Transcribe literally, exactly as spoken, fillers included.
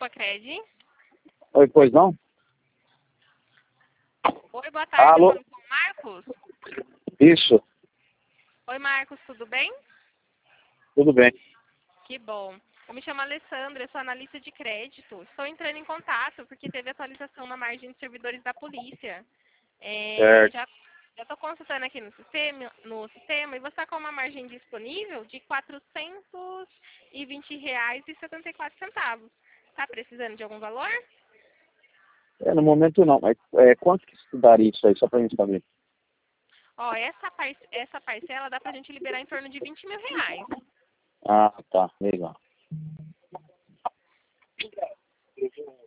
Grupo Acred. Oi, pois não? Oi, boa tarde. Alô? Eu falo com o Marcos. Isso, Oi, Marcos, tudo bem? tudo bem. Que bom. Eu me chamo Alessandra, eu sou analista de crédito. Estou entrando em contato porque teve atualização na margem de servidores da polícia. É, Certo. já estou consultando aqui no sistema, no sistema e você está com uma margem disponível de quatrocentos e vinte reais e setenta e quatro centavos. Está precisando de algum valor? É, no momento não, mas é, quanto que se daria isso aí, só pra gente saber? Ó, essa, par essa parcela dá para a gente liberar em torno de vinte mil reais. Ah, tá, legal.